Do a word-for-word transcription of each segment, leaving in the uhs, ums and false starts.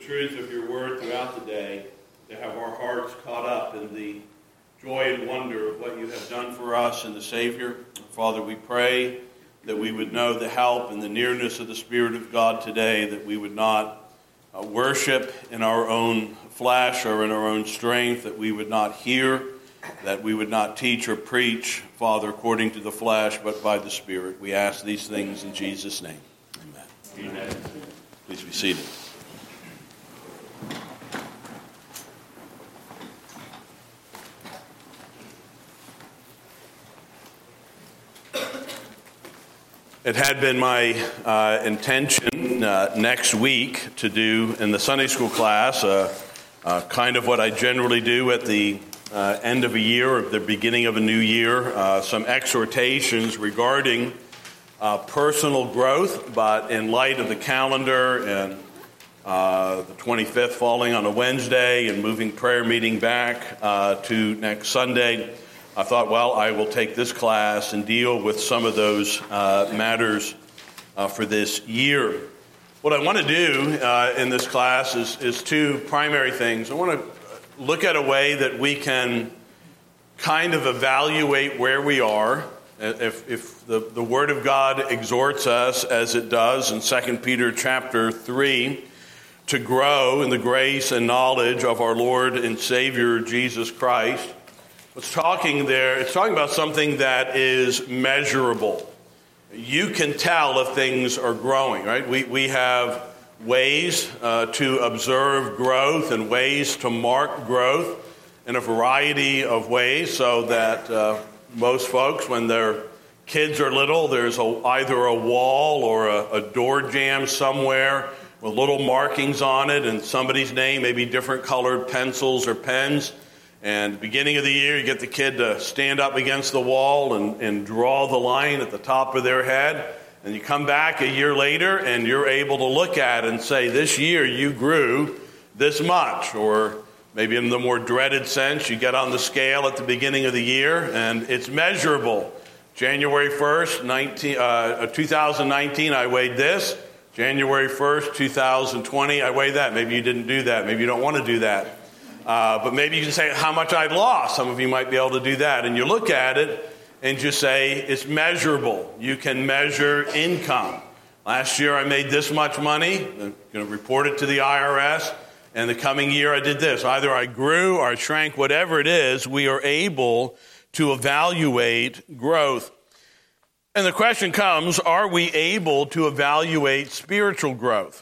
truth of your word throughout the day, to have our hearts caught up in the joy and wonder of what you have done for us in the Savior. Father, we pray that we would know the help and the nearness of the Spirit of God today, that we would not uh, worship in our own flesh or in our own strength, that we would not hear, that we would not teach or preach, Father, according to the flesh, but by the Spirit. We ask these things in Jesus' name. Amen. Amen. Please be seated. It had been my uh, intention uh, next week to do in the Sunday school class uh, uh, kind of what I generally do at the uh, end of a year or the beginning of a new year, uh, some exhortations regarding uh, personal growth, but in light of the calendar and uh, the twenty-fifth falling on a Wednesday and moving prayer meeting back uh, to next Sunday, I thought, well, I will take this class and deal with some of those uh, matters uh, for this year. What I want to do uh, in this class is, is two primary things. I want to look at a way that we can kind of evaluate where we are. If, if the, the Word of God exhorts us, as it does in Second Peter chapter three, to grow in the grace and knowledge of our Lord and Savior Jesus Christ, It's talking there, it's talking about something that is measurable. You can tell if things are growing, right? We we have ways uh, to observe growth and ways to mark growth in a variety of ways, so that uh, most folks, when their kids are little, there's a, either a wall or a, a door jamb somewhere with little markings on it and somebody's name, maybe different colored pencils or pens. And at the beginning of the year, you get the kid to stand up against the wall and, and draw the line at the top of their head. And you come back a year later, and you're able to look at it and say, this year you grew this much. Or maybe in the more dreaded sense, you get on the scale at the beginning of the year, and it's measurable. January first, nineteen, uh, two thousand nineteen, I weighed this. January first, two thousand twenty, I weighed that. Maybe you didn't do that. Maybe you don't want to do that. Uh, but maybe you can say how much I'd lost. Some of you might be able to do that. And you look at it and just say it's measurable. You can measure income. Last year I made this much money. I'm going to report it to the I R S. And the coming year I did this. Either I grew or I shrank, whatever it is, we are able to evaluate growth. And the question comes, are we able to evaluate spiritual growth?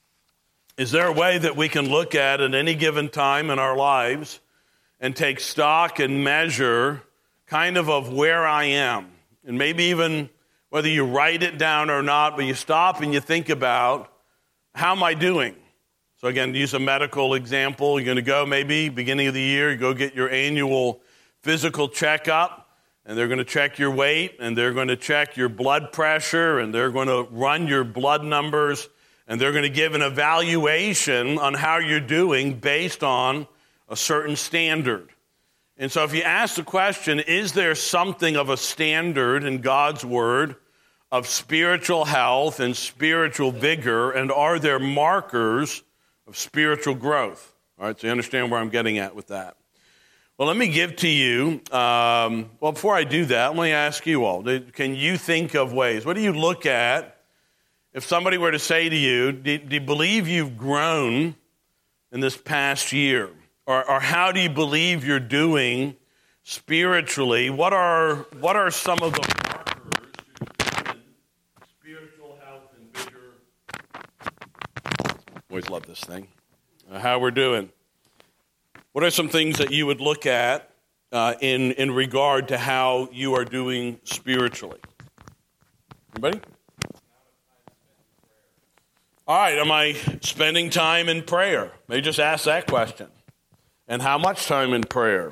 Is there a way that we can look at at any given time in our lives and take stock and measure kind of of where I am? And maybe even whether you write it down or not, but you stop and you think about, how am I doing? So again, use a medical example. You're going to go maybe beginning of the year, you go get your annual physical checkup, and they're going to check your weight, and they're going to check your blood pressure, and they're going to run your blood numbers, and they're going to give an evaluation on how you're doing based on a certain standard. And so if you ask the question, is there something of a standard in God's Word of spiritual health and spiritual vigor, and are there markers of spiritual growth? All right, so you understand where I'm getting at with that. Well, let me give to you, um, well, before I do that, let me ask you all, can you think of ways? What do you look at? If somebody were to say to you, do, do you believe you've grown in this past year? Or, or how do you believe you're doing spiritually? What are what are some of the markers to determine spiritual health and vigor? Always love this thing. Uh, how we're doing. What are some things that you would look at uh, in, in regard to how you are doing spiritually? Anybody? All right, am I spending time in prayer? Maybe just ask that question. And how much time in prayer?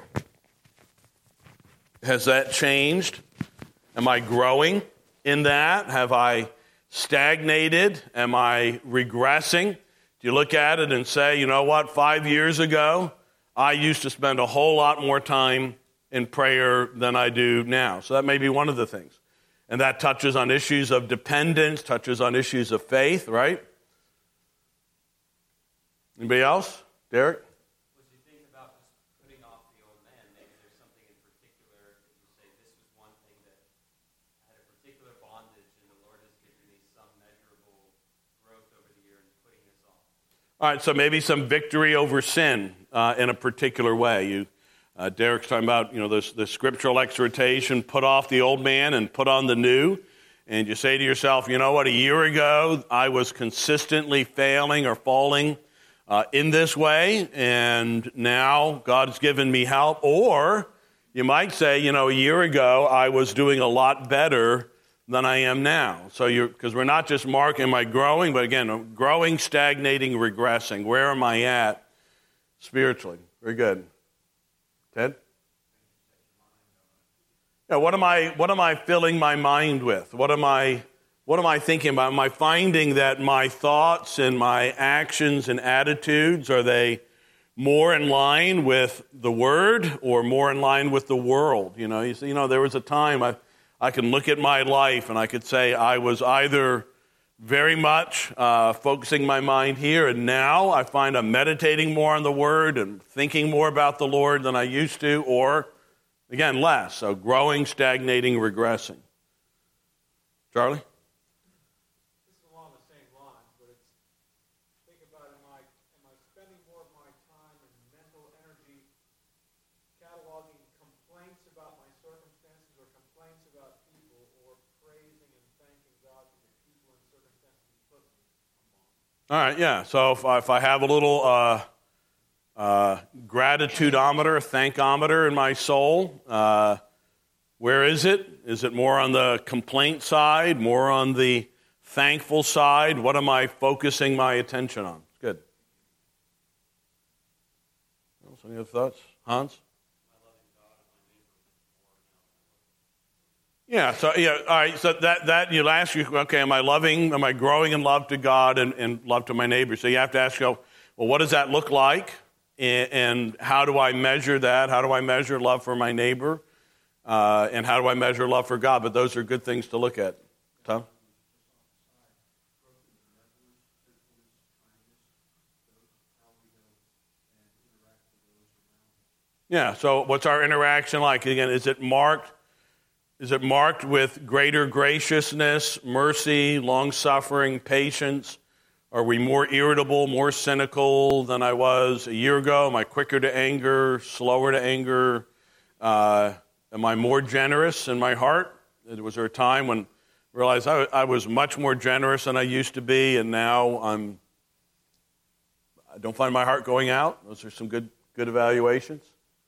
Has that changed? Am I growing in that? Have I stagnated? Am I regressing? Do you look at it and say, you know what, five years ago, I used to spend a whole lot more time in prayer than I do now. So that may be one of the things. And that touches on issues of dependence, touches on issues of faith, right? Anybody else? Derek? As you think about just putting off the old man, maybe there's something in particular that you say, this was one thing that had a particular bondage, and the Lord has given me some measurable growth over the year in putting this off. All right, so maybe some victory over sin uh, in a particular way. You, uh, Derek's talking about, you know, the, the scriptural exhortation, put off the old man and put on the new. And you say to yourself, you know what, a year ago I was consistently failing or falling uh, in this way, and now God's given me help. Or you might say, you know, a year ago I was doing a lot better than I am now. So you're, because we're not just marking, am I growing, but again, growing, stagnating, regressing. Where am I at spiritually? Very good. Ted? Yeah, what am I what am I filling my mind with? What am I what am I thinking about? Am I finding that my thoughts and my actions and attitudes, are they more in line with the Word or more in line with the world? You know, you see, you know, there was a time I I can look at my life and I could say I was either very much uh, focusing my mind here, and now I find I'm meditating more on the Word and thinking more about the Lord than I used to, or again, less. So growing, stagnating, regressing. Charlie? This is along the same lines, but it's, think about, am I, am I spending more of my time and mental energy cataloging complaints about my circumstances or complaints about people, or praising and thanking God for the people and circumstances He put me among? All right, yeah. So if I, if I have a little uh, uh, gratitudeometer, thankometer in my soul, uh, where is it? Is it more on the complaint side, more on the thankful side? What am I focusing my attention on? Good. Any other thoughts? Hans? Yeah, so yeah, all right, so that, that you'll ask you, okay, am I loving, am I growing in love to God and, and love to my neighbor? So you have to ask yourself, well, what does that look like? And, and how do I measure that? How do I measure love for my neighbor? Uh, and how do I measure love for God? But those are good things to look at. Tom? Yeah, so what's our interaction like? Again, is it marked Is it marked with greater graciousness, mercy, long-suffering, patience? Are we more irritable, more cynical than I was a year ago? Am I quicker to anger, slower to anger? Uh, am I more generous in my heart? Was there a time when I realized I, I was much more generous than I used to be, and now I'm, I don't find my heart going out? Those are some good, good evaluations.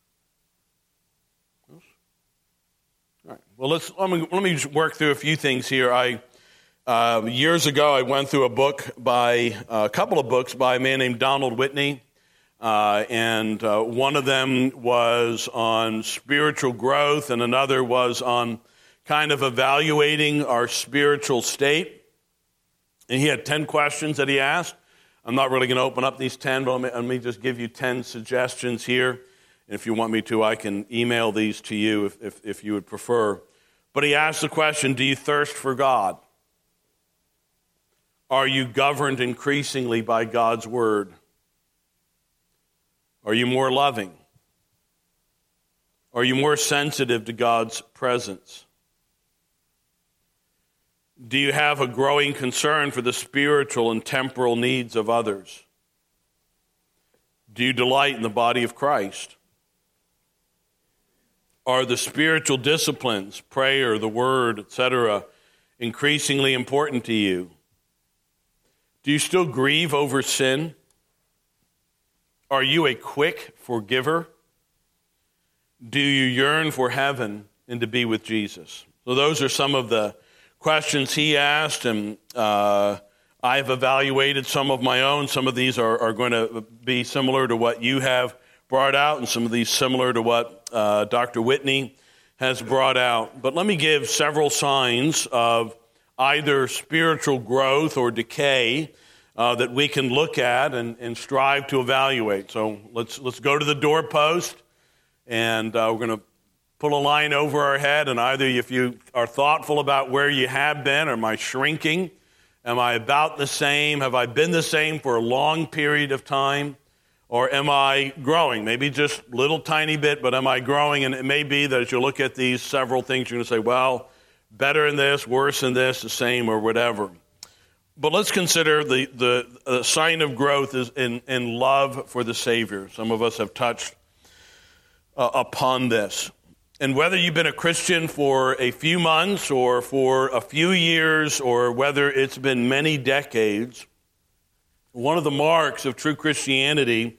All right. Well, let's let me let me just work through a few things here. I uh, years ago I went through a book by uh, a couple of books by a man named Donald Whitney, uh, and uh, one of them was on spiritual growth, and another was on kind of evaluating our spiritual state. And he had ten questions that he asked. I'm not really going to open up these ten, but let me, let me just give you ten suggestions here. And if you want me to, I can email these to you if, if, if you would prefer. But he asked the question, do you thirst for God? Are you governed increasingly by God's word? Are you more loving? Are you more sensitive to God's presence? Do you have a growing concern for the spiritual and temporal needs of others? Do you delight in the body of Christ? Are the spiritual disciplines, prayer, the word, et cetera, increasingly important to you? Do you still grieve over sin? Are you a quick forgiver? Do you yearn for heaven and to be with Jesus? So those are some of the questions he asked, and uh, I have evaluated some of my own. Some of these are, are going to be similar to what you have brought out, and some of these similar to what uh, Doctor Whitney has brought out. But let me give several signs of either spiritual growth or decay uh, that we can look at and, and strive to evaluate. So let's let's go to the doorpost, and uh, we're going to pull a line over our head, and either if you are thoughtful about where you have been, or am I shrinking? Am I about the same? Have I been the same for a long period of time? Or am I growing? Maybe just a little tiny bit, but am I growing? And it may be that as you look at these several things, you're going to say, well, better in this, worse in this, the same, or whatever. But let's consider the, the, the sign of growth is in, in love for the Savior. Some of us have touched uh, upon this. And whether you've been a Christian for a few months or for a few years or whether it's been many decades, one of the marks of true Christianity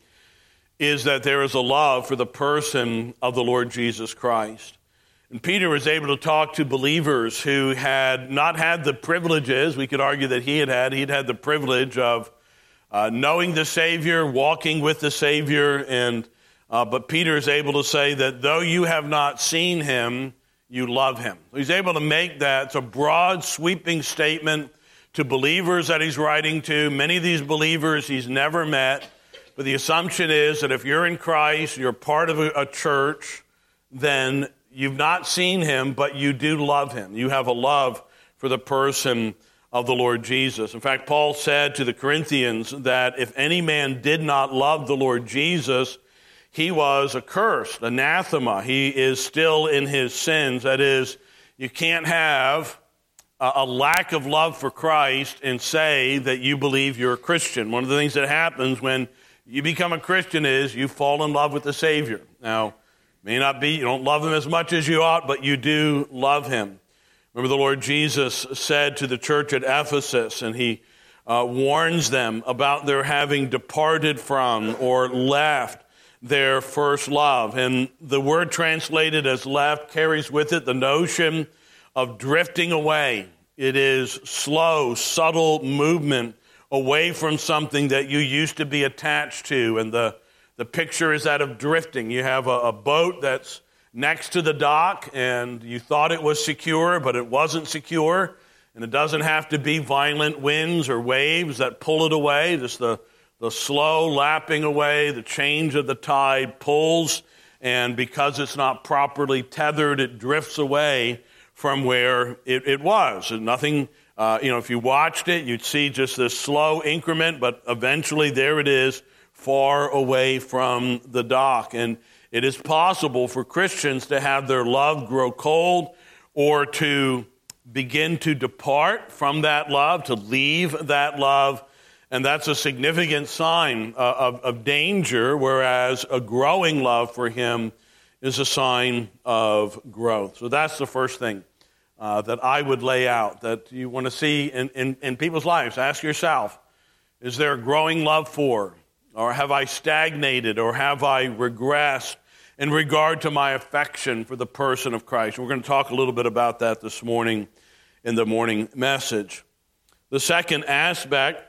is that there is a love for the person of the Lord Jesus Christ. And Peter was able to talk to believers who had not had the privileges, we could argue that he had had, he'd had the privilege of uh, knowing the Savior, walking with the Savior, and Uh, but Peter is able to say that though you have not seen him, you love him. He's able to make that. It's a broad, sweeping statement to believers that he's writing to. Many of these believers he's never met. But the assumption is that if you're in Christ, you're part of a, a church, then you've not seen him, but you do love him. You have a love for the person of the Lord Jesus. In fact, Paul said to the Corinthians that if any man did not love the Lord Jesus, he was accursed, anathema. He is still in his sins. That is, you can't have a, a lack of love for Christ and say that you believe you're a Christian. One of the things that happens when you become a Christian is you fall in love with the Savior. Now, may not be, you don't love him as much as you ought, but you do love him. Remember the Lord Jesus said to the church at Ephesus, and he uh, warns them about their having departed from or left their first love. And the word translated as left carries with it the notion of drifting away. It is slow, subtle movement away from something that you used to be attached to. And the, the picture is that of drifting. You have a, a boat that's next to the dock, and you thought it was secure, but it wasn't secure. And it doesn't have to be violent winds or waves that pull it away. Just the The slow lapping away, the change of the tide pulls, and because it's not properly tethered, it drifts away from where it, it was. And nothing, uh, you know, if you watched it, you'd see just this slow increment, but eventually there it is, far away from the dock. And it is possible for Christians to have their love grow cold or to begin to depart from that love, to leave that love. And that's a significant sign uh, of, of danger, whereas a growing love for him is a sign of growth. So that's the first thing uh, that I would lay out, that you want to see in, in, in people's lives. Ask yourself, is there a growing love for, or have I stagnated, or have I regressed in regard to my affection for the person of Christ? We're going to talk a little bit about that this morning in the morning message. The second aspect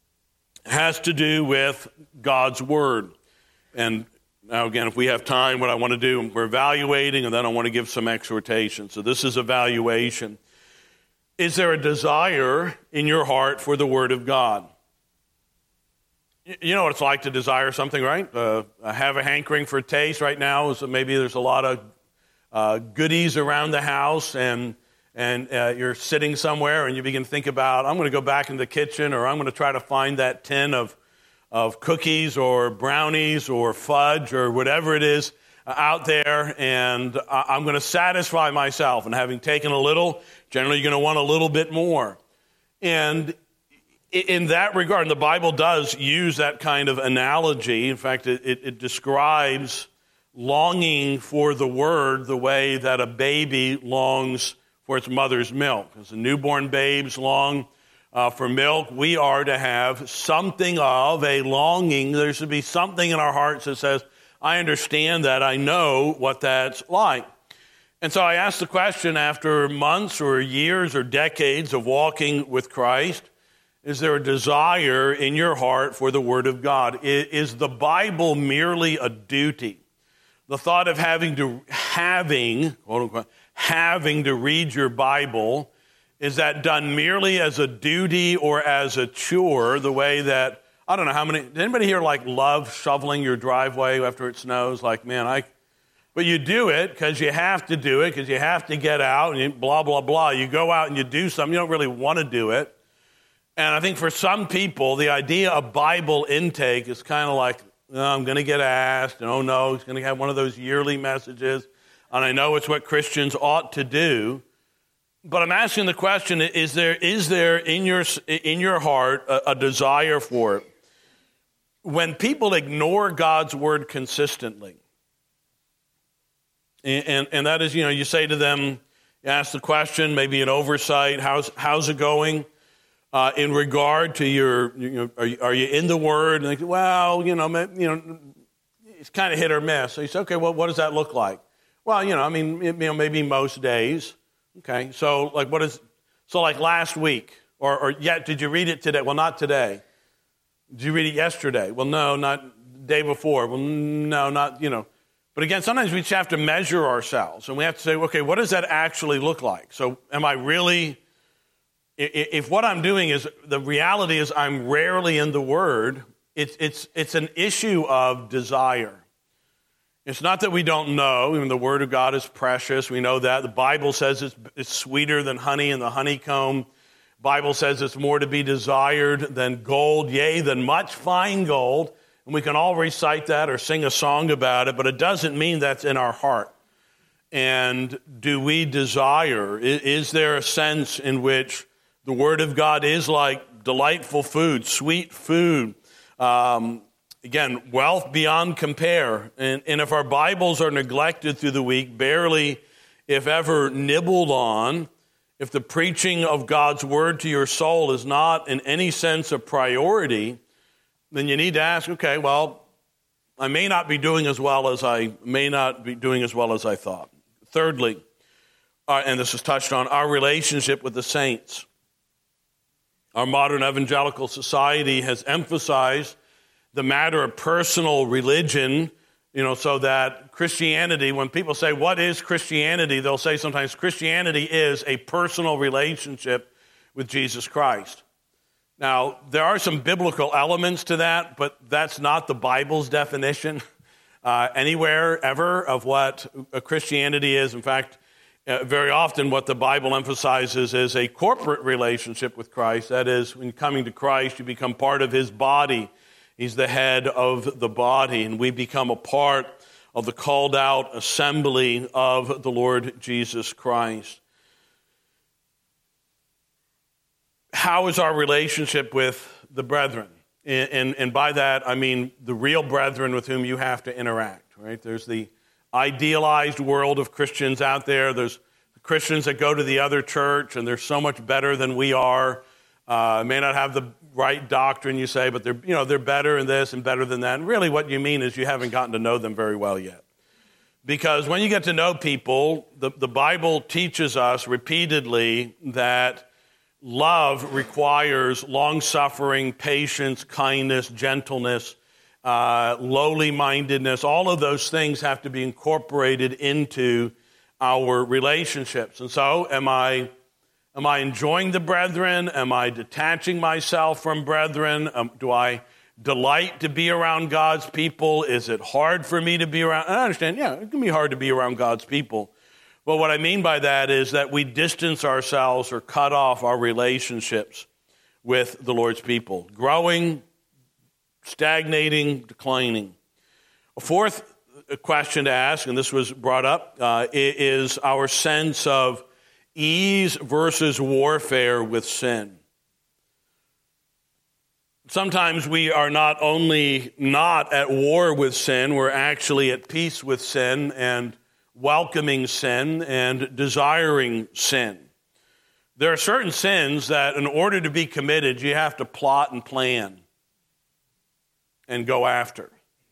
has to do with God's Word. And now again, if we have time, what I want to do, we're evaluating, and then I want to give some exhortation. So this is evaluation. Is there a desire in your heart for the Word of God? You know what it's like to desire something, right? Uh, I have a hankering for a taste right now, so maybe there's a lot of uh, goodies around the house, and and uh, you're sitting somewhere and you begin to think about, I'm going to go back in the kitchen, or I'm going to try to find that tin of, of cookies or brownies or fudge or whatever it is uh, out there, and I, I'm going to satisfy myself. And having taken a little, generally you're going to want a little bit more. And in that regard, and the Bible does use that kind of analogy. In fact, it, it, it describes longing for the Word the way that a baby longs for its mother's milk. As the newborn babes long uh, for milk, we are to have something of a longing. There should be something in our hearts that says, I understand that, I know what that's like. And so I asked the question, after months or years or decades of walking with Christ, is there a desire in your heart for the Word of God? Is the Bible merely a duty? The thought of having to, having, quote unquote, having to read your Bible, is that done merely as a duty or as a chore, the way that, I don't know how many, did anybody here like love shoveling your driveway after it snows? Like, man, I, but you do it because you have to do it, because you have to get out and you, blah, blah, blah. You go out and you do something, you don't really want to do it. And I think for some people, the idea of Bible intake is kind of like, oh, I'm going to get asked, and oh no, he's going to have one of those yearly messages, and I know it's what Christians ought to do. But I'm asking the question, is there is there in your in your heart a, a desire for it? When people ignore God's word consistently, and, and, and that is, you know, you say to them, you ask the question, maybe an oversight, how's, how's it going? Uh, in regard to your, you know, are you, are you in the Word? And they say, well, you know, you know, it's kind of hit or miss. So you say, okay, well, what does that look like? Well, you know, I mean, you know, maybe most days. Okay, so like, what is? So like last week, or or yet, did you read it today? Well, not today. Did you read it yesterday? Well, no, not the day before. Well, no, not you know. But again, sometimes we just have to measure ourselves, and we have to say, okay, what does that actually look like? So, am I really? If what I'm doing is, the reality is I'm rarely in the Word, it's it's it's an issue of desire. It's not that we don't know. Even the Word of God is precious. We know that. The Bible says it's, it's sweeter than honey in the honeycomb. The Bible says it's more to be desired than gold, yea, than much fine gold. And we can all recite that or sing a song about it, but it doesn't mean that's in our heart. And do we desire? Is there a sense in which the Word of God is like delightful food, sweet food, um, again, wealth beyond compare. And, and if our Bibles are neglected through the week, barely, if ever, nibbled on, if the preaching of God's Word to your soul is not in any sense a priority, then you need to ask, okay, well, I may not be doing as well as I may not be doing as well as I thought. Thirdly, uh, and this is touched on, our relationship with the saints. Our modern evangelical society has emphasized the matter of personal religion, you know, so that Christianity, when people say, what is Christianity? They'll say sometimes Christianity is a personal relationship with Jesus Christ. Now, there are some biblical elements to that, but that's not the Bible's definition uh, anywhere, ever, of what a Christianity is. In fact, Uh, very often what the Bible emphasizes is a corporate relationship with Christ. That is, when coming to Christ, you become part of His body. He's the head of the body, and we become a part of the called out assembly of the Lord Jesus Christ. How is our relationship with the brethren? And, and, and by that, I mean the real brethren with whom you have to interact, right? There's the idealized world of Christians out there. There's Christians that go to the other church, and they're so much better than we are. Uh, may not have the right doctrine, you say, but they're you know they're better in this and better than that. And really, what you mean is you haven't gotten to know them very well yet. Because when you get to know people, the, the Bible teaches us repeatedly that love requires long-suffering, patience, kindness, gentleness, Uh, lowly-mindedness. All of those things have to be incorporated into our relationships. And so, am I am I enjoying the brethren? Am I detaching myself from brethren? Um, do I delight to be around God's people? Is it hard for me to be around? I understand, yeah, it can be hard to be around God's people. But what I mean by that is that we distance ourselves or cut off our relationships with the Lord's people. Growing, stagnating, declining. A fourth question to ask, and this was brought up, uh, is our sense of ease versus warfare with sin. Sometimes we are not only not at war with sin, we're actually at peace with sin and welcoming sin and desiring sin. There are certain sins that in order to be committed, you have to plot and plan and go after.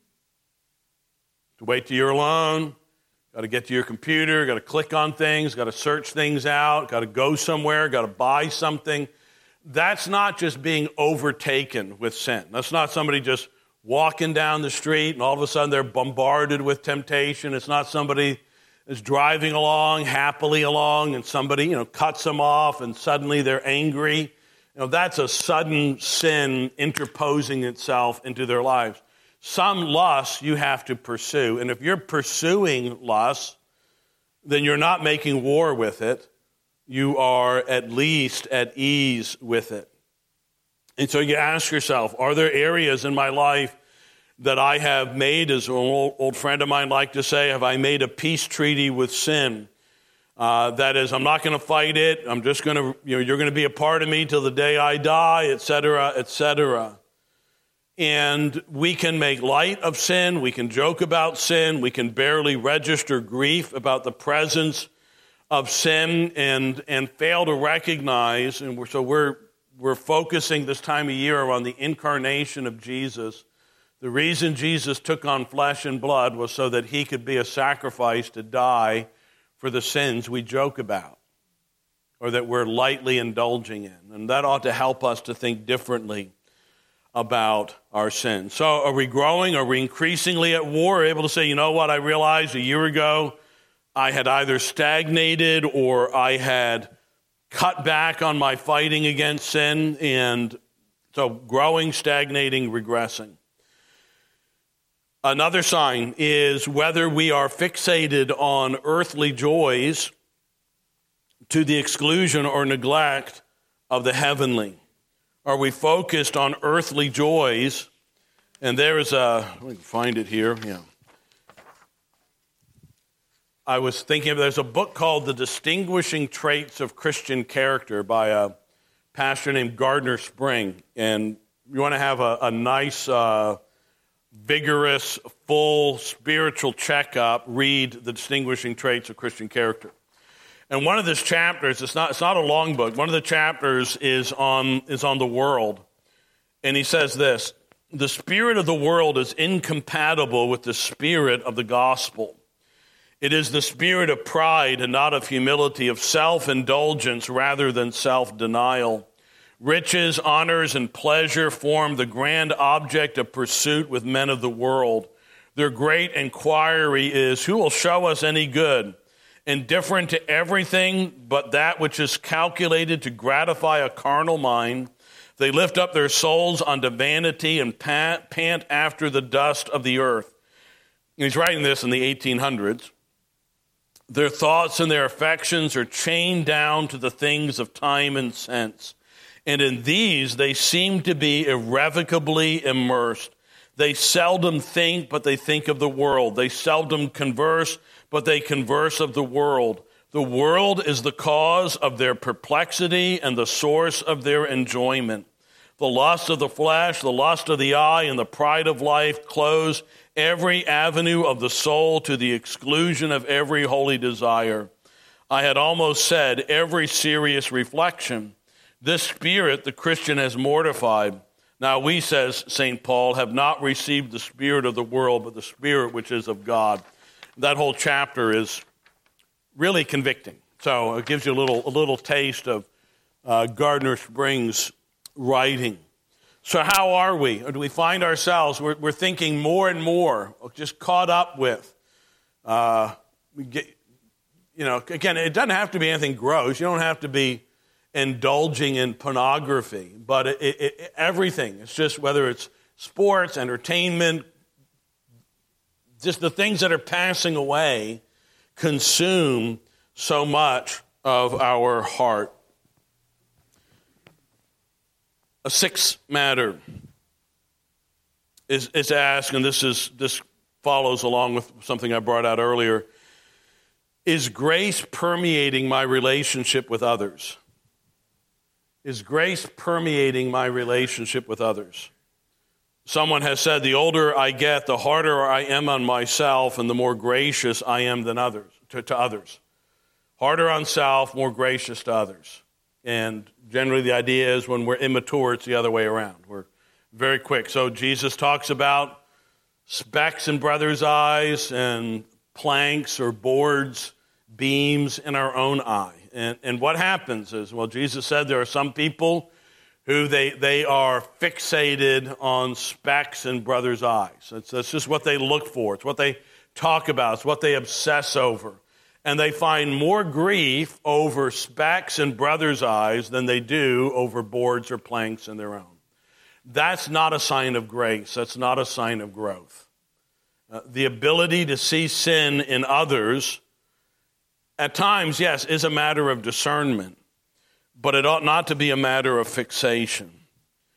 To wait till you're alone, got to get to your computer, got to click on things, got to search things out, got to go somewhere, got to buy something. That's not just being overtaken with sin. That's not somebody just walking down the street and all of a sudden they're bombarded with temptation. It's not somebody that's driving along, happily along, and somebody, you know, cuts them off and suddenly they're angry. You know, that's a sudden sin interposing itself into their lives. Some lusts you have to pursue. And if you're pursuing lust, then you're not making war with it. You are at least at ease with it. And so you ask yourself, are there areas in my life that I have made, as an old, old friend of mine liked to say, have I made a peace treaty with sin? Uh, that is, I'm not going to fight it. I'm just going to, you know, you're going to be a part of me till the day I die, et cetera, et cetera. And we can make light of sin. We can joke about sin. We can barely register grief about the presence of sin and and fail to recognize. And we're, so we're we're focusing this time of year on the incarnation of Jesus. The reason Jesus took on flesh and blood was so that he could be a sacrifice to die for the sins we joke about or that we're lightly indulging in. And that ought to help us to think differently about our sins. So are we growing? Are we increasingly at war? Able to say, you know what, I realized a year ago I had either stagnated or I had cut back on my fighting against sin. And so growing, stagnating, regressing. Another sign is whether we are fixated on earthly joys to the exclusion or neglect of the heavenly. Are we focused on earthly joys? And there is a, let me find it here. Yeah. I was thinking, there's a book called The Distinguishing Traits of Christian Character by a pastor named Gardner Spring. And you want to have a, a nice, uh, vigorous, full spiritual checkup, read The Distinguishing Traits of Christian Character. And one of these chapters, it's not, it's not a long book, one of the chapters is on, is on the world. And he says this, the spirit of the world is incompatible with the spirit of the gospel. It is the spirit of pride and not of humility, of self-indulgence rather than self-denial. Riches, honors, and pleasure form the grand object of pursuit with men of the world. Their great inquiry is, who will show us any good? Indifferent to everything but that which is calculated to gratify a carnal mind, they lift up their souls unto vanity and pant, pant after the dust of the earth. And he's writing this in the eighteen hundreds. Their thoughts and their affections are chained down to the things of time and sense. And in these they seem to be irrevocably immersed. They seldom think, but they think of the world. They seldom converse, but they converse of the world. The world is the cause of their perplexity and the source of their enjoyment. The lust of the flesh, the lust of the eye, and the pride of life close every avenue of the soul to the exclusion of every holy desire. I had almost said every serious reflection. This spirit the Christian has mortified. Now we, says Saint Paul, have not received the spirit of the world, but the spirit which is of God. That whole chapter is really convicting. So it gives you a little a little taste of uh, Gardner Spring's writing. So how are we? Or do we find ourselves, we're, we're thinking more and more, just caught up with, uh, we get, you know, again, it doesn't have to be anything gross. You don't have to be indulging in pornography, but it, it, it, everything. It's just whether it's sports, entertainment, just the things that are passing away consume so much of our heart. A sixth matter is, is asked, and this is this follows along with something I brought out earlier. Is grace permeating my relationship with others? Is grace permeating my relationship with others? Someone has said, the older I get, the harder I am on myself, and the more gracious I am than others to, to others. Harder on self, more gracious to others. And generally the idea is when we're immature, it's the other way around. We're very quick. So Jesus talks about specks in brothers' eyes and planks or boards, beams in our own eye. And, and what happens is, well, Jesus said there are some people who they, they are fixated on specks in brothers' eyes. It's, that's just what they look for. It's what they talk about. It's what they obsess over. And they find more grief over specks in brothers' eyes than they do over boards or planks in their own. That's not a sign of grace. That's not a sign of growth. Uh, the ability to see sin in others, at times, yes, is a matter of discernment, but it ought not to be a matter of fixation.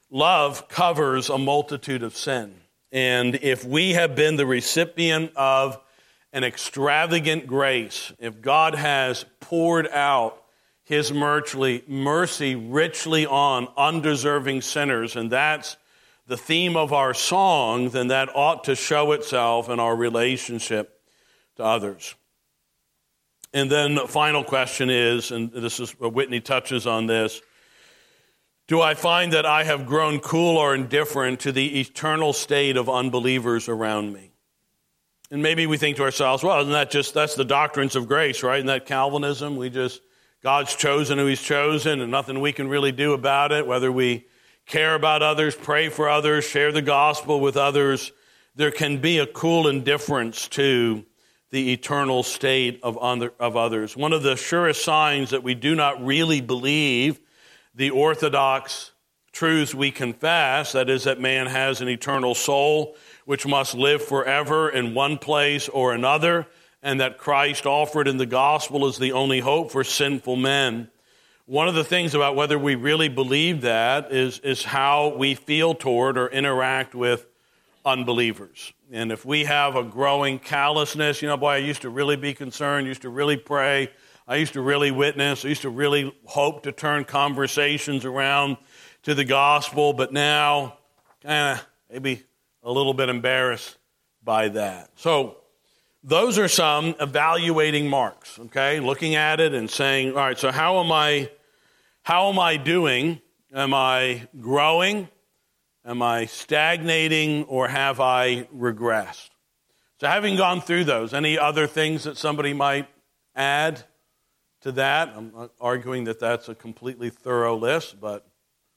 love covers a multitude of sin. And if we have been the recipient of an extravagant grace, if God has poured out his mercy, mercy richly on undeserving sinners, and that's the theme of our song, then that ought to show itself in our relationship to others. And then the final question is, and this is what Whitney touches on this, do I find that I have grown cool or indifferent to the eternal state of unbelievers around me? And maybe we think to ourselves, well, isn't that just, that's the doctrines of grace, right? Isn't that Calvinism? We just, God's chosen who he's chosen and nothing we can really do about it, whether we care about others, pray for others, share the gospel with others. There can be a cool indifference to the eternal state of of others. One of the surest signs that we do not really believe the orthodox truths we confess, that is that man has an eternal soul which must live forever in one place or another, and that Christ offered in the gospel is the only hope for sinful men. One of the things about whether we really believe that is, is how we feel toward or interact with unbelievers. And if we have a growing callousness, you know, boy, I used to really be concerned, used to really pray, I used to really witness, I used to really hope to turn conversations around to the gospel, but now kind of maybe a little bit embarrassed by that. So those are some evaluating marks, okay? Looking at it and saying, all right, so how am I, how am I doing? Am I growing? Am I stagnating, or have I regressed? So having gone through those, any other things that somebody might add to that? I'm not arguing that that's a completely thorough list, but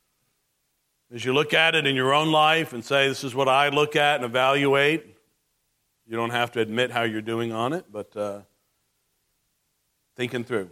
as you look at it in your own life and say, this is what I look at and evaluate, you don't have to admit how you're doing on it, but uh, thinking through.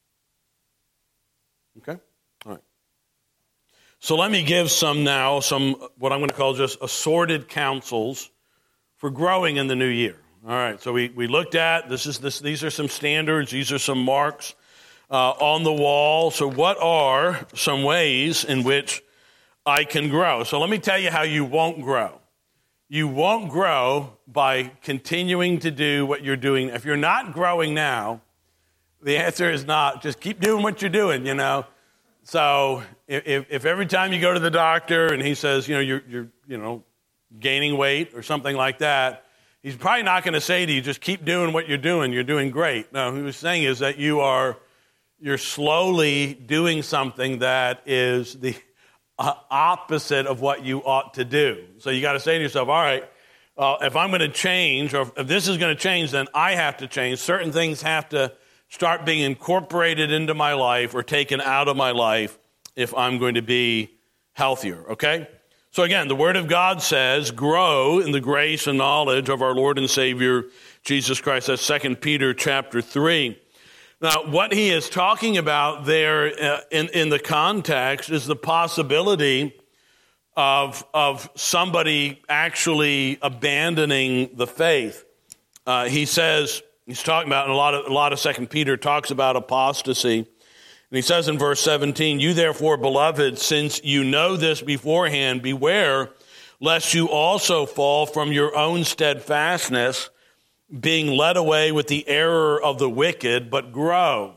Okay? All right. So let me give some now, some what I'm going to call just assorted counsels for growing in the new year. All right, so we, we looked at, this is this. these are some standards, these are some marks uh, on the wall. So what are some ways in which I can grow? So let me tell you how you won't grow. You won't grow by continuing to do what you're doing. If you're not growing now, the answer is not. Just keep doing what you're doing, you know. So if, if every time you go to the doctor and he says, you know, you're, you're, you know, gaining weight or something like that, he's probably not going to say to you, just keep doing what you're doing. You're doing great. No, what he was saying is that you are, you're slowly doing something that is the opposite of what you ought to do. So you got to say to yourself, all right, uh, if I'm going to change, or if this is going to change, then I have to change. Certain things have to start being incorporated into my life or taken out of my life if I'm going to be healthier, okay? So again, the Word of God says, grow in the grace and knowledge of our Lord and Savior, Jesus Christ. That's Second Peter chapter three. Now, what he is talking about there uh, in, in the context is the possibility of, of somebody actually abandoning the faith. Uh, he says, he's talking about, and a lot of, a lot of Second Peter talks about apostasy. And he says in verse seventeen, you therefore, beloved, since you know this beforehand, beware lest you also fall from your own steadfastness, being led away with the error of the wicked, but grow.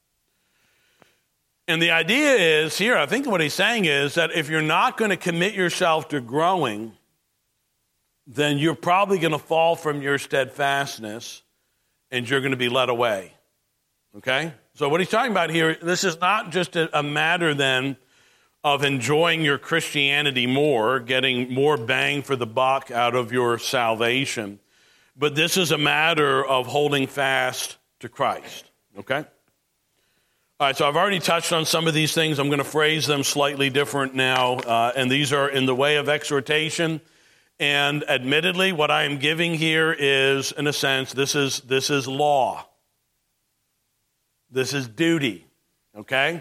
And the idea is here, I think what he's saying is that if you're not going to commit yourself to growing, then you're probably going to fall from your steadfastness and you're going to be led away. Okay? So what he's talking about here, this is not just a, a matter then of enjoying your Christianity more, getting more bang for the buck out of your salvation, but this is a matter of holding fast to Christ. Okay? All right, so I've already touched on some of these things. I'm going to phrase them slightly different now, uh, and these are in the way of exhortation. And admittedly, what I am giving here is, in a sense, this is this is law. This is duty, okay?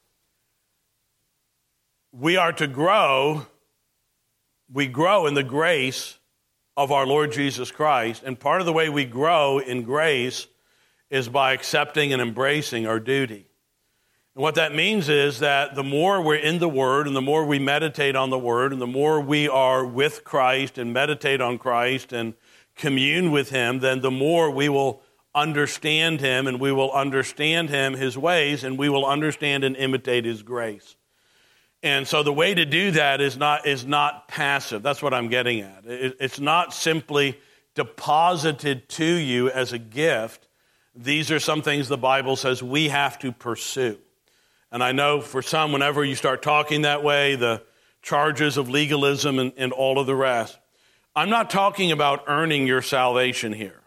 We are to grow, we grow in the grace of our Lord Jesus Christ, and part of the way we grow in grace is by accepting and embracing our duty. And what that means is that the more we're in the Word and the more we meditate on the Word and the more we are with Christ and meditate on Christ and commune with Him, then the more we will understand Him and we will understand Him, His ways, and we will understand and imitate His grace. And so the way to do that is not is not passive. That's what I'm getting at. It, it's not simply deposited to you as a gift. These are some things the Bible says we have to pursue. And I know for some, whenever you start talking that way, the charges of legalism and, and all of the rest. I'm not talking about earning your salvation here.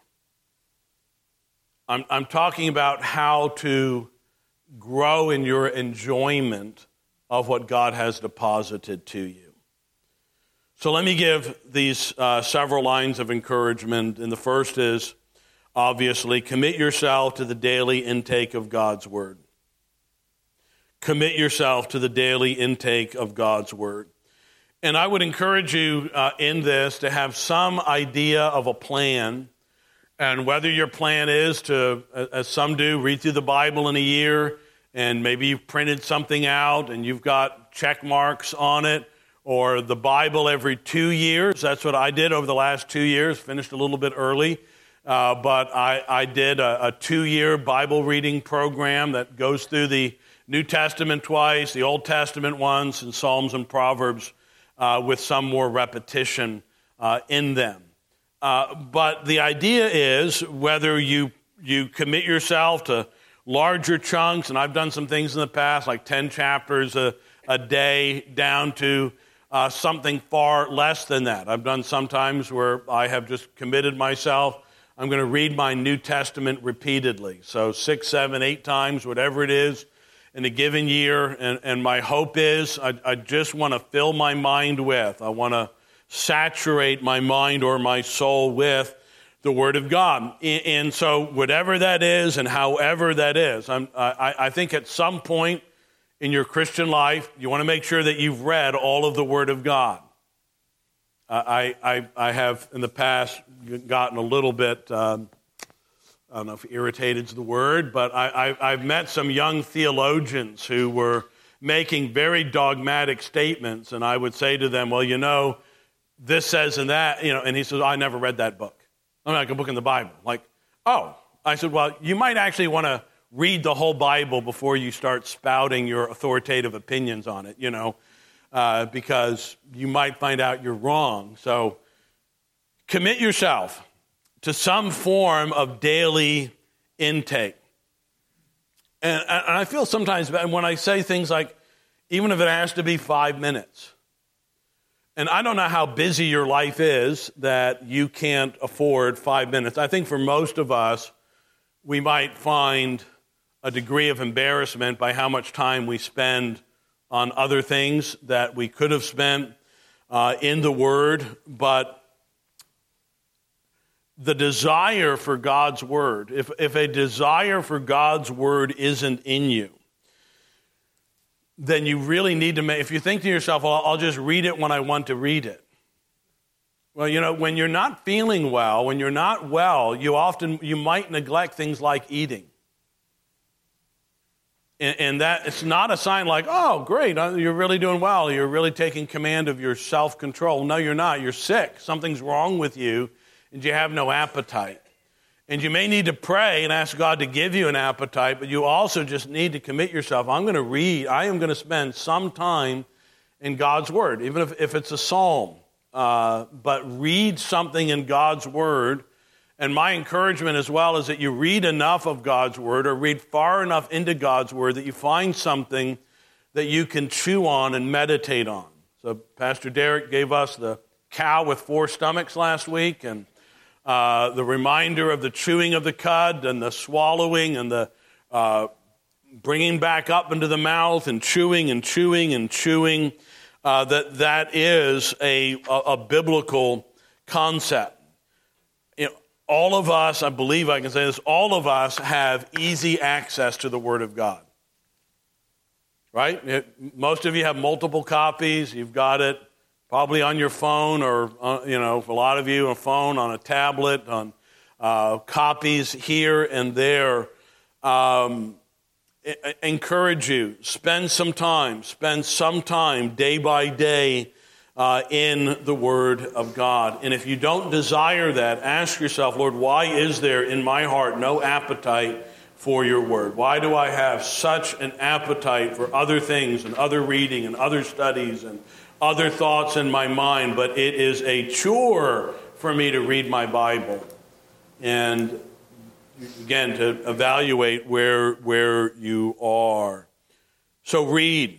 I'm, I'm talking about how to grow in your enjoyment of what God has deposited to you. So let me give these uh, several lines of encouragement. And the first is, obviously, commit yourself to the daily intake of God's Word. Commit yourself to the daily intake of God's Word. And I would encourage you uh, in this to have some idea of a plan. And whether your plan is to, as some do, read through the Bible in a year, and maybe you've printed something out and you've got check marks on it, or the Bible every two years. That's what I did over the last two years, finished a little bit early. Uh, but I, I did a, a two-year Bible reading program that goes through the New Testament twice, the Old Testament once, and Psalms and Proverbs uh, with some more repetition uh, in them. Uh, but the idea is whether you you commit yourself to larger chunks, and I've done some things in the past, like ten chapters a, a day, down to uh, something far less than that. I've done sometimes where I have just committed myself. I'm going to read my New Testament repeatedly, so six, seven, eight times, whatever it is, in a given year. And, and my hope is I, I just want to fill my mind with, I want to saturate my mind or my soul with the Word of God. And so whatever that is and however that is, I'm, I, I think at some point in your Christian life, you want to make sure that you've read all of the Word of God. I, I, I have in the past gotten a little bit, um, I don't know if irritated is the word, but I, I, I've met some young theologians who were making very dogmatic statements, and I would say to them, well, you know, this says and that, you know, and he says, I never read that book. I'm like a book in the Bible. Like, oh. I said, well, you might actually want to read the whole Bible before you start spouting your authoritative opinions on it, you know, uh, because you might find out you're wrong. So commit yourself to some form of daily intake. And, and I feel sometimes when I say things like, even if it has to be five minutes, and I don't know how busy your life is that you can't afford five minutes. I think for most of us, we might find a degree of embarrassment by how much time we spend on other things that we could have spent uh, in the Word. But the desire for God's Word, if, if a desire for God's Word isn't in you, then you really need to make, if you think to yourself, well, I'll just read it when I want to read it. Well, you know, when you're not feeling well, when you're not well, you often, you might neglect things like eating. And, and that, it's not a sign like, oh, great, you're really doing well, you're really taking command of your self-control. No, you're not. You're sick. Something's wrong with you, and you have no appetite. And you may need to pray and ask God to give you an appetite, but you also just need to commit yourself. I'm going to read, I am going to spend some time in God's Word, even if, if it's a psalm. Uh, but read something in God's Word. And my encouragement as well is that you read enough of God's Word or read far enough into God's Word that you find something that you can chew on and meditate on. So Pastor Derek gave us the cow with four stomachs last week, and Uh, the reminder of the chewing of the cud and the swallowing and the uh, bringing back up into the mouth and chewing and chewing and chewing, uh, that that is a, a, a biblical concept. You know, all of us, I believe I can say this, all of us have easy access to the Word of God. Right? It, most of you have multiple copies. You've got it probably on your phone, or, uh, you know, for a lot of you, a phone, on a tablet, on uh, copies here and there. Um, I encourage you, spend some time, spend some time day by day uh, in the Word of God. And if you don't desire that, ask yourself, Lord, why is there in my heart no appetite for your Word? Why do I have such an appetite for other things and other reading and other studies and other thoughts in my mind, but it is a chore for me to read my Bible? And again, to evaluate where, where you are. So read.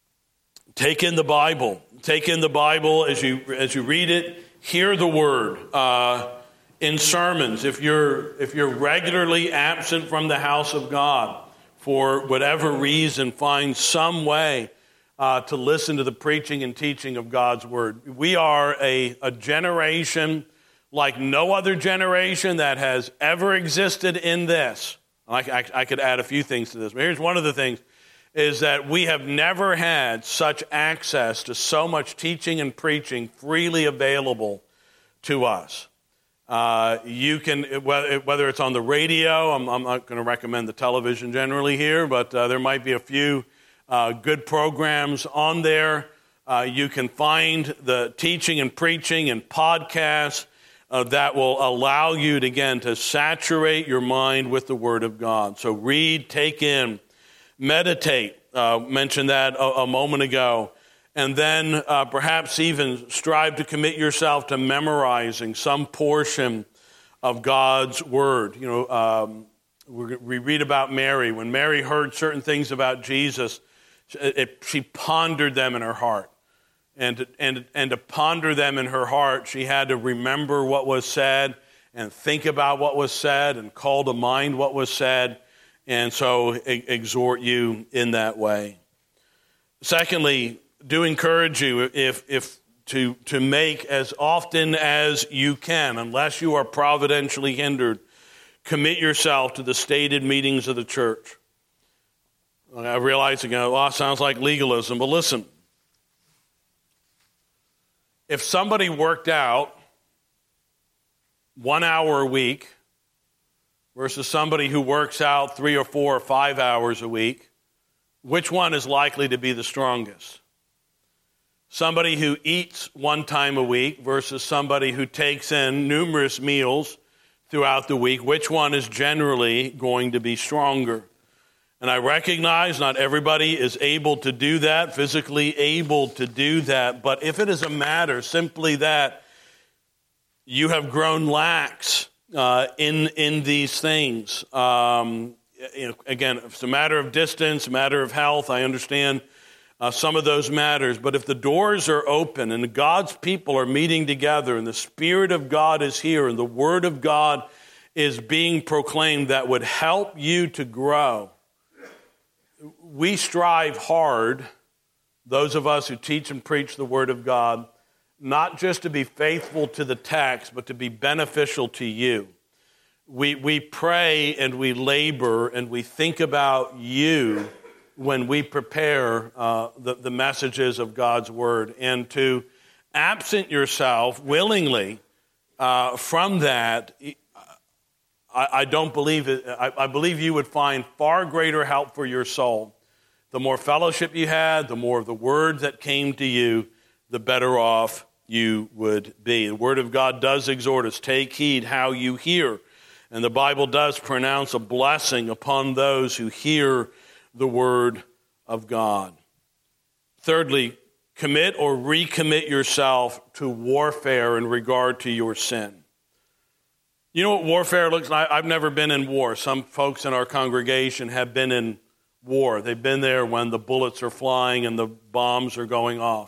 Take in the Bible. Take in the Bible as you as you read it. Hear the Word. Uh, in sermons, if you're if you're regularly absent from the house of God for whatever reason, find some way uh, to listen to the preaching and teaching of God's Word. We are a, a generation like no other generation that has ever existed in this. I, I, I could add a few things to this, but here's one of the things, is that we have never had such access to so much teaching and preaching freely available to us. Uh, you can, whether it's on the radio, I'm, I'm not going to recommend the television generally here, but uh, there might be a few uh, good programs on there. Uh, you can find the teaching and preaching and podcasts Uh, that will allow you, to, again, to saturate your mind with the Word of God. So read, take in, meditate. Uh, mentioned that a, a moment ago. And then uh, perhaps even strive to commit yourself to memorizing some portion of God's Word. You know, um, we, we read about Mary. When Mary heard certain things about Jesus, it, it, she pondered them in her heart. And to, and, and to ponder them in her heart, she had to remember what was said and think about what was said and call to mind what was said. And so e- exhort you in that way. Secondly, do encourage you if if to, to make as often as you can, unless you are providentially hindered, commit yourself to the stated meetings of the church. I realize again, well, it sounds like legalism, but listen. If somebody worked out one hour a week versus somebody who works out three or four or five hours a week, which one is likely to be the strongest? Somebody who eats one time a week versus somebody who takes in numerous meals throughout the week, which one is generally going to be stronger? And I recognize not everybody is able to do that, physically able to do that. But if it is a matter simply that you have grown lax uh, in in these things, um, you know, again, if it's a matter of distance, a matter of health, I understand uh, some of those matters. But if the doors are open and God's people are meeting together and the Spirit of God is here and the Word of God is being proclaimed that would help you to grow, we strive hard, those of us who teach and preach the Word of God, not just to be faithful to the text, but to be beneficial to you. We we pray and we labor and we think about you when we prepare uh, the, the messages of God's Word. And to absent yourself willingly uh, from that, I, I don't believe it. I, I believe you would find far greater help for your soul. The more fellowship you had, the more of the Word that came to you, the better off you would be. The Word of God does exhort us, take heed how you hear. And the Bible does pronounce a blessing upon those who hear the Word of God. Thirdly, commit or recommit yourself to warfare in regard to your sin. You know what warfare looks like? I've never been in war. Some folks in our congregation have been in war. They've been there when the bullets are flying and the bombs are going off.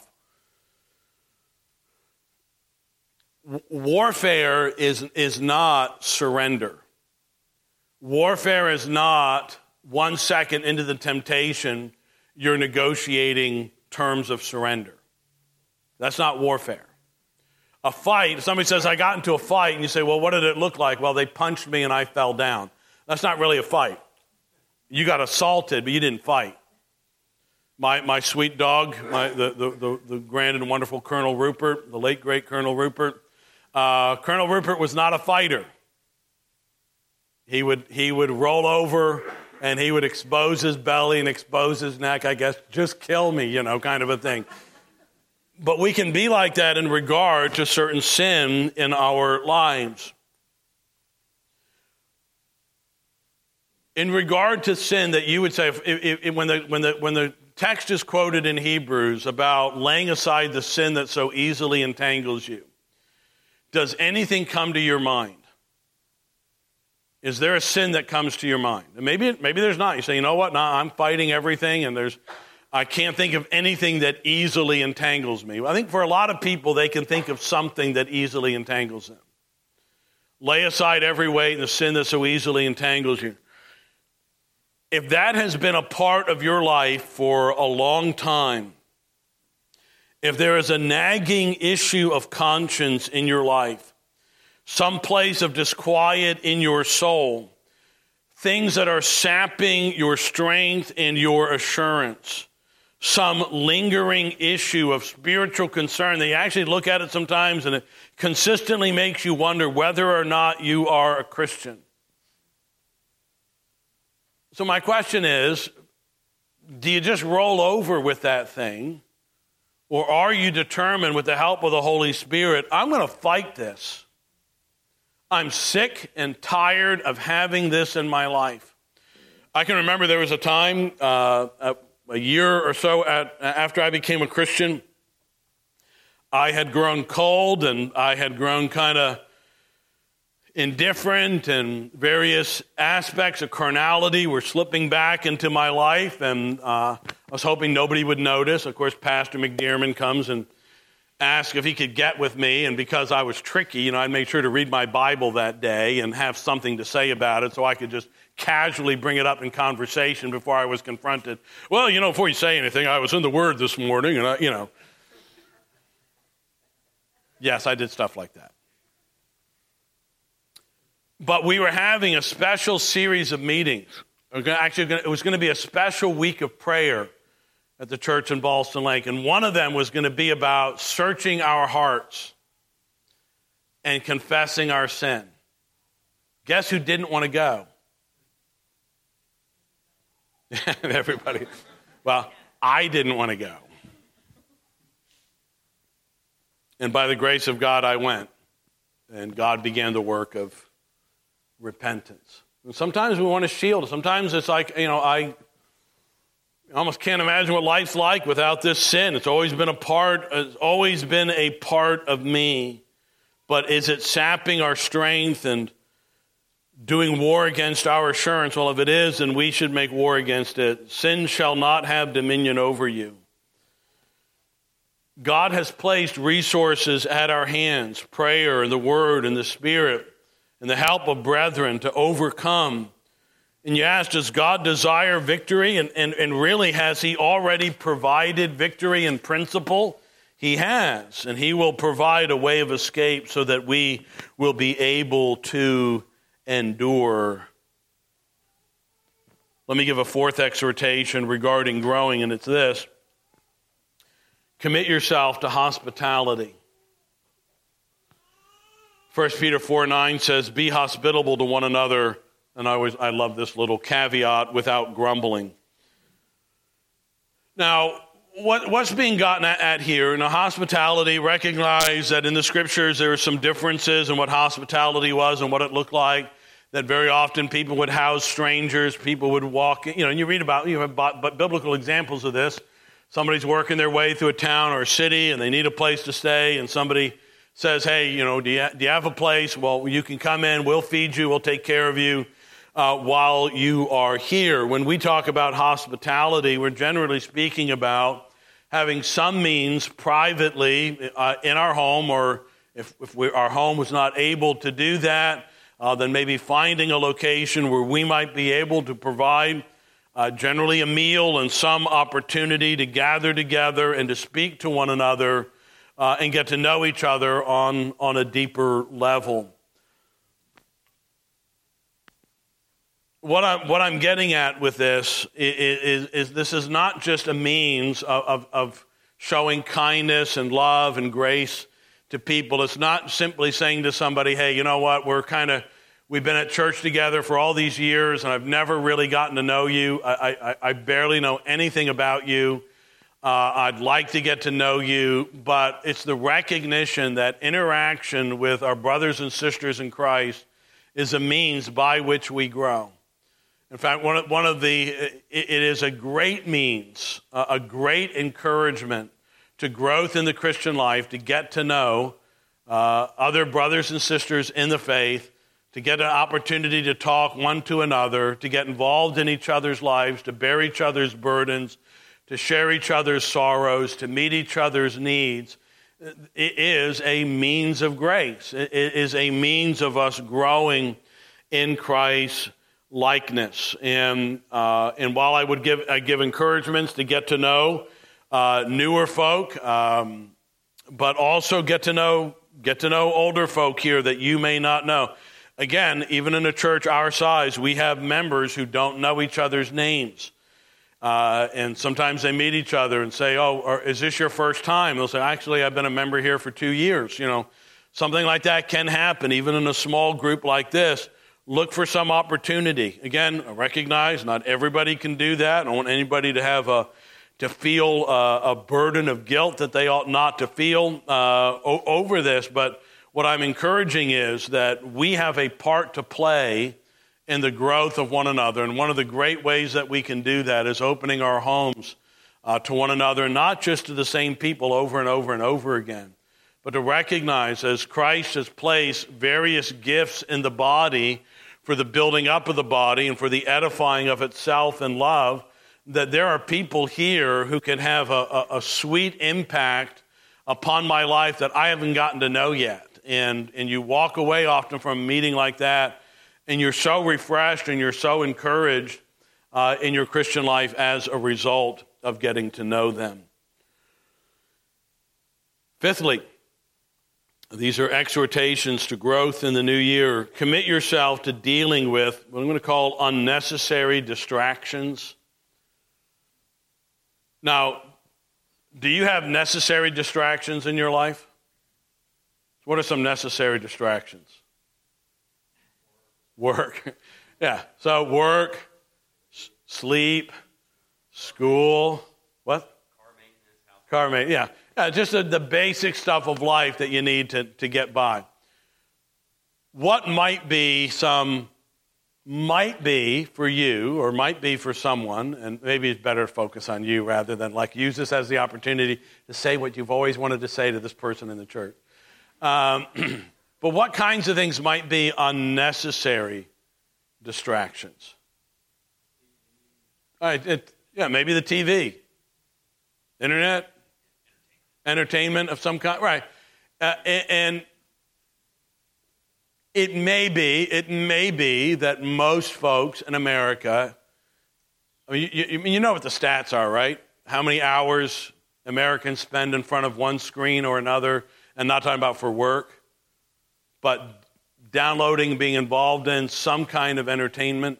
Warfare is, is not surrender. Warfare is not one second into the temptation, you're negotiating terms of surrender. That's not warfare. A fight, somebody says, I got into a fight, and you say, well, what did it look like? Well, they punched me and I fell down. That's not really a fight. You got assaulted, but you didn't fight. My my sweet dog, my, the, the, the, the grand and wonderful Colonel Rupert, the late, great Colonel Rupert, uh, Colonel Rupert was not a fighter. He would he would roll over and he would expose his belly and expose his neck, I guess, just kill me, you know, kind of a thing. But we can be like that in regard to certain sin in our lives. In regard to sin that you would say, if, if, if, when, the, when, the, when the text is quoted in Hebrews about laying aside the sin that so easily entangles you, does anything come to your mind? Is there a sin that comes to your mind? And maybe, maybe there's not. You say, you know what, nah, I'm fighting everything, and there's, I can't think of anything that easily entangles me. I think for a lot of people, they can think of something that easily entangles them. Lay aside every weight and the sin that so easily entangles you. If that has been a part of your life for a long time, if there is a nagging issue of conscience in your life, some place of disquiet in your soul, things that are sapping your strength and your assurance, some lingering issue of spiritual concern that you actually look at it sometimes and it consistently makes you wonder whether or not you are a Christian. So my question is, do you just roll over with that thing? Or are you determined with the help of the Holy Spirit, I'm going to fight this. I'm sick and tired of having this in my life. I can remember there was a time, uh, a, a year or so at, after I became a Christian, I had grown cold and I had grown kind of indifferent, and various aspects of carnality were slipping back into my life, and uh, I was hoping nobody would notice. Of course, Pastor McDearman comes and asks if he could get with me, and because I was tricky, you know, I'd make sure to read my Bible that day and have something to say about it so I could just casually bring it up in conversation before I was confronted. Well, you know, before you say anything, I was in the Word this morning, and I, you know. Yes, I did stuff like that. But we were having a special series of meetings. Actually, it was going to be a special week of prayer at the church in Ballston Lake. And one of them was going to be about searching our hearts and confessing our sin. Guess who didn't want to go? Everybody. Well, I didn't want to go. And by the grace of God, I went. And God began the work of repentance. And sometimes we want to shield. Sometimes it's like, you know, I almost can't imagine what life's like without this sin. It's always been a part, it's always been a part of me. But is it sapping our strength and doing war against our assurance? Well, if it is, then we should make war against it. Sin shall not have dominion over you. God has placed resources at our hands, prayer and the Word and the Spirit, and the help of brethren to overcome. And you ask, does God desire victory? And, and, and really, has He already provided victory in principle? He has, and He will provide a way of escape so that we will be able to endure. Let me give a fourth exhortation regarding growing, and it's this. Commit yourself to hospitality. First Peter four nine says, be hospitable to one another. And I always I love this little caveat, without grumbling. Now, what, what's being gotten at, at here in a hospitality, recognize that in the scriptures there are some differences in what hospitality was and what it looked like. That very often people would house strangers, people would walk, you know, and you read about, you have biblical examples of this. Somebody's working their way through a town or a city and they need a place to stay, and somebody says, hey, you know, do you, do you have a place? Well, you can come in, we'll feed you, we'll take care of you uh, while you are here. When we talk about hospitality, we're generally speaking about having some means privately uh, in our home, or if, if we, our home was not able to do that, uh, then maybe finding a location where we might be able to provide uh, generally a meal and some opportunity to gather together and to speak to one another Uh, and get to know each other on, on a deeper level. What I'm, what I'm getting at with this is, is, is this is not just a means of, of, of showing kindness and love and grace to people. It's not simply saying to somebody, hey, you know what, we're kind of, we've been at church together for all these years, and I've never really gotten to know you. I, I, I barely know anything about you. Uh, I'd like to get to know you, but it's the recognition that interaction with our brothers and sisters in Christ is a means by which we grow. In fact, one of, one of the, it, it is a great means, a great encouragement to growth in the Christian life, to get to know uh, other brothers and sisters in the faith, to get an opportunity to talk one to another, to get involved in each other's lives, to bear each other's burdens, to share each other's sorrows, to meet each other's needs. It is a means of grace. It is a means of us growing in Christ's likeness. And uh, and while I would give I give encouragements to get to know uh, newer folk, um, but also get to know get to know older folk here that you may not know. Again, even in a church our size, we have members who don't know each other's names. Uh, and sometimes they meet each other and say, oh, or, is this your first time? They'll say, actually, I've been a member here for two years. You know, something like that can happen, even in a small group like this. Look for some opportunity. Again, I recognize not everybody can do that. I don't want anybody to have a to feel a, a burden of guilt that they ought not to feel uh, o- over this. But what I'm encouraging is that we have a part to play in the growth of one another. And one of the great ways that we can do that is opening our homes uh, to one another, not just to the same people over and over and over again, but to recognize as Christ has placed various gifts in the body for the building up of the body and for the edifying of itself in love, that there are people here who can have a, a, a sweet impact upon my life that I haven't gotten to know yet. And, and you walk away often from a meeting like that, and you're so refreshed and you're so encouraged uh, in your Christian life as a result of getting to know them. Fifthly, these are exhortations to growth in the new year. Commit yourself to dealing with what I'm going to call unnecessary distractions. Now, do you have necessary distractions in your life? What are some necessary distractions? Work. Yeah. So work, s- sleep, school, what? Car maintenance, house. Car maintenance, yeah. Yeah, just the, the basic stuff of life that you need to, to get by. What might be some, might be for you, or might be for someone, and maybe it's better to focus on you rather than like use this as the opportunity to say what you've always wanted to say to this person in the church. Um But what kinds of things might be unnecessary distractions? All right, it, yeah, maybe the T V, internet, entertainment of some kind, right? Uh, and, and it may be, it may be that most folks in America, I mean, you, you, you know what the stats are, right? How many hours Americans spend in front of one screen or another, and not talking about for work, but downloading, being involved in some kind of entertainment.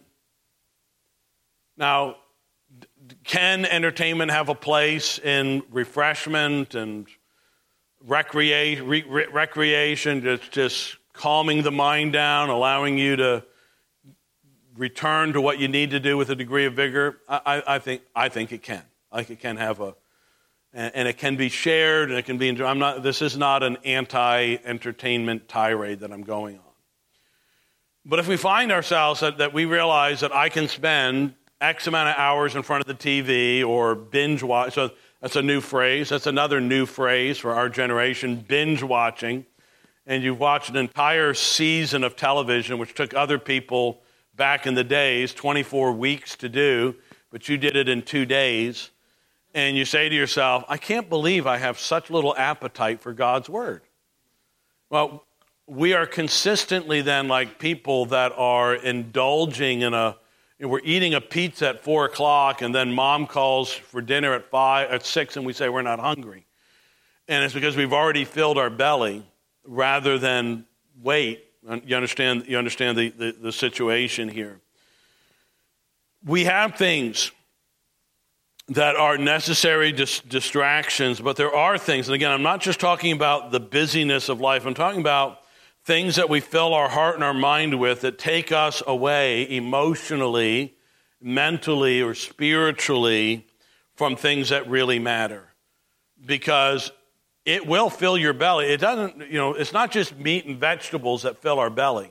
Now, can entertainment have a place in refreshment and recrea- re- re- recreation, just, just calming the mind down, allowing you to return to what you need to do with a degree of vigor? I, I, I think I think it can. I think it can have a And it can be shared, and it can be enjoyed. I'm not. This is not an anti-entertainment tirade that I'm going on. But if we find ourselves that, that we realize that I can spend X amount of hours in front of the T V or binge watch, so that's a new phrase. That's another new phrase for our generation, binge watching. And you've watched an entire season of television, which took other people back in the days twenty-four weeks to do, but you did it in two days. And you say to yourself, I can't believe I have such little appetite for God's word. Well, we are consistently then like people that are indulging in a, you know, we're eating a pizza at four o'clock and then mom calls for dinner at five, at six, and we say we're not hungry. And it's because we've already filled our belly rather than wait. You understand, you understand the, the, the situation here. We have things that are necessary dis- distractions, but there are things, and again, I'm not just talking about the busyness of life, I'm talking about things that we fill our heart and our mind with that take us away emotionally, mentally, or spiritually from things that really matter. Because it will fill your belly. It doesn't, you know, it's not just meat and vegetables that fill our belly.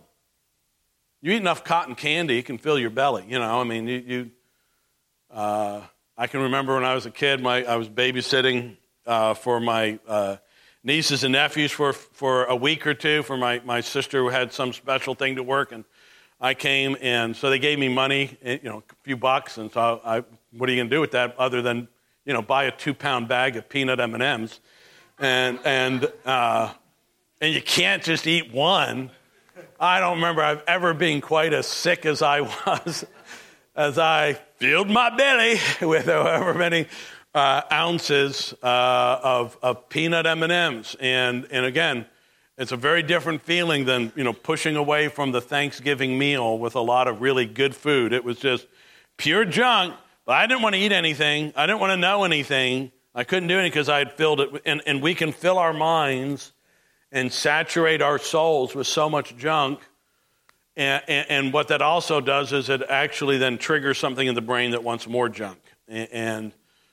You eat enough cotton candy, it can fill your belly. You know, I mean, you, you uh, I can remember when I was a kid, my I was babysitting uh, for my uh, nieces and nephews for for a week or two for my, my sister who had some special thing to work, and I came, and so they gave me money, you know, a few bucks, and so I, what are you going to do with that other than, you know, buy a two-pound bag of peanut M and M's, and and uh, and you can't just eat one. I don't remember I've ever been quite as sick as I was as I filled my belly with however many uh, ounces uh, of of peanut M and M's, and and again, it's a very different feeling than, you know, pushing away from the Thanksgiving meal with a lot of really good food. It was just pure junk. But I didn't want to eat anything. I didn't want to know anything. I couldn't do anything because I had filled it. And, and we can fill our minds and saturate our souls with so much junk. And, and, and what that also does is it actually then triggers something in the brain that wants more junk. And, and,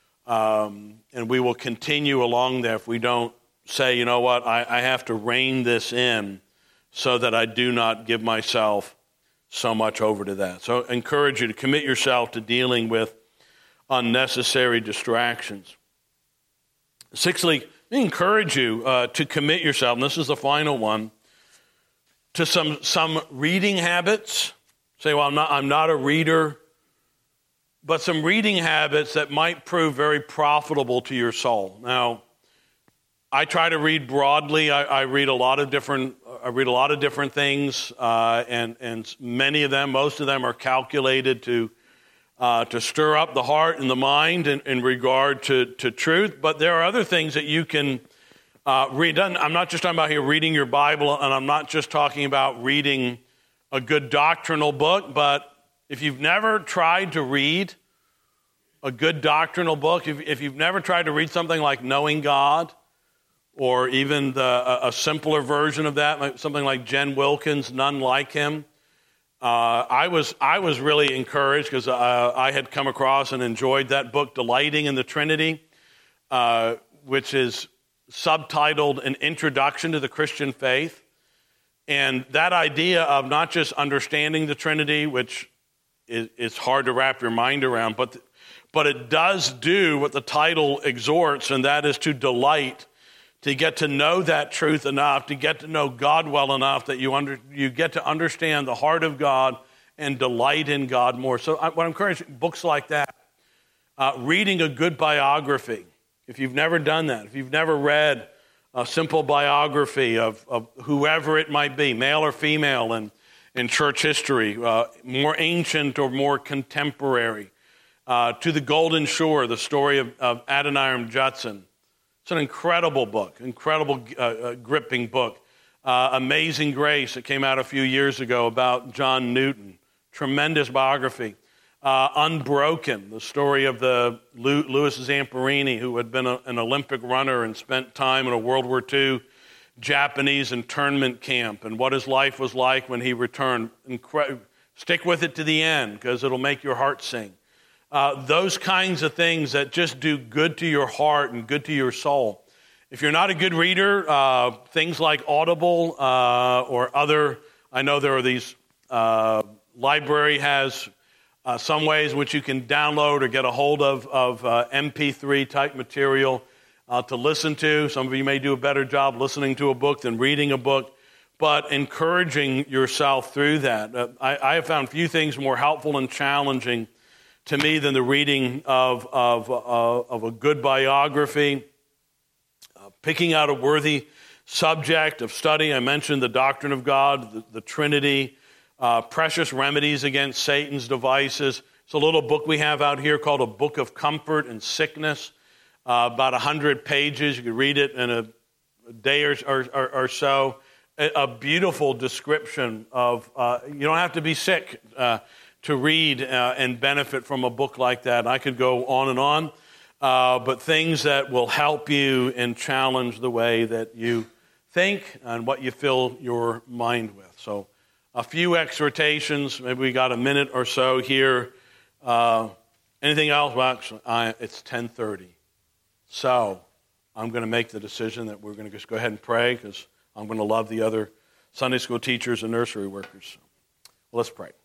um, and we will continue along there if we don't say, you know what, I, I have to rein this in so that I do not give myself so much over to that. So I encourage you to commit yourself to dealing with unnecessary distractions. Sixthly, I encourage you uh, to commit yourself, and this is the final one, to some some reading habits. Say, well, I'm not I'm not a reader, but some reading habits that might prove very profitable to your soul. Now, I try to read broadly. I, I read a lot of different. I read a lot of different things, uh, and and many of them, most of them, are calculated to uh, to stir up the heart and the mind in, in regard to to truth. But there are other things that you can uh, read. I'm not just talking about here reading your Bible, and I'm not just talking about reading a good doctrinal book. But if you've never tried to read a good doctrinal book, if, if you've never tried to read something like Knowing God, or even the, a, a simpler version of that, something like Jen Wilkins, None Like Him. Uh, I was I was really encouraged because uh, I had come across and enjoyed that book, Delighting in the Trinity, uh, which is subtitled An Introduction to the Christian Faith. And that idea of not just understanding the Trinity, which is, is hard to wrap your mind around, but, but it does do what the title exhorts, and that is to delight, to get to know that truth enough, to get to know God well enough that you under, you get to understand the heart of God and delight in God more. So I, what I'm encouraging, books like that, uh, reading a good biography. If you've never done that, if you've never read a simple biography of, of whoever it might be, male or female in, in church history, uh, more ancient or more contemporary, uh, to the Golden Shore, the story of, of Adoniram Judson. It's an incredible book, incredible uh, uh, gripping book. Uh, Amazing Grace, that came out a few years ago about John Newton. Tremendous biography. Uh, Unbroken, the story of the Louis Zamperini, who had been a, an Olympic runner and spent time in a World War Two Japanese internment camp, and what his life was like when he returned. Incre- Stick with it to the end, because it'll make your heart sing. Uh, those kinds of things that just do good to your heart and good to your soul. If you're not a good reader, uh, things like Audible uh, or other, I know there are these, uh, library has uh, some ways in which you can download or get a hold of, of uh, M P three type material uh, to listen to. Some of you may do a better job listening to a book than reading a book, but encouraging yourself through that. Uh, I, I have found few things more helpful and challenging to me than the reading of, of, uh, of a good biography, uh, picking out a worthy subject of study. I mentioned the doctrine of God, the, the Trinity, uh, precious remedies against Satan's devices. It's a little book we have out here called A Book of Comfort and Sickness, uh, about one hundred pages. You can read it in a, a day or, or, or so. A, a beautiful description of, uh, you don't have to be sick uh, to read uh, and benefit from a book like that. I could go on and on, uh, but things that will help you and challenge the way that you think and what you fill your mind with. So a few exhortations. Maybe we got a minute or so here. Uh, anything else? Well, actually, I, it's ten thirty. So I'm going to make the decision that we're going to just go ahead and pray because I'm going to love the other Sunday school teachers and nursery workers. Well, let's pray.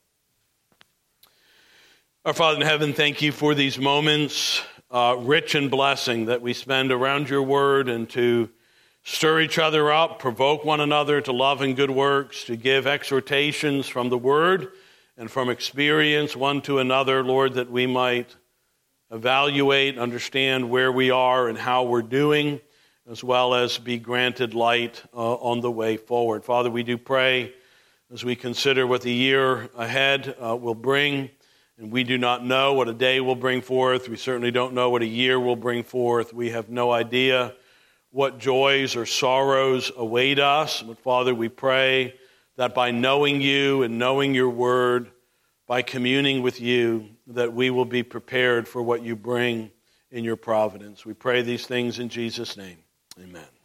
Our Father in heaven, thank you for these moments, uh, rich in blessing that we spend around your word and to stir each other up, provoke one another to love and good works, to give exhortations from the word and from experience one to another, Lord, that we might evaluate, understand where we are and how we're doing, as well as be granted light uh, on the way forward. Father, we do pray as we consider what the year ahead uh, will bring, and we do not know what a day will bring forth. We certainly don't know what a year will bring forth. We have no idea what joys or sorrows await us. But Father, we pray that by knowing you and knowing your word, by communing with you, that we will be prepared for what you bring in your providence. We pray these things in Jesus' name. Amen.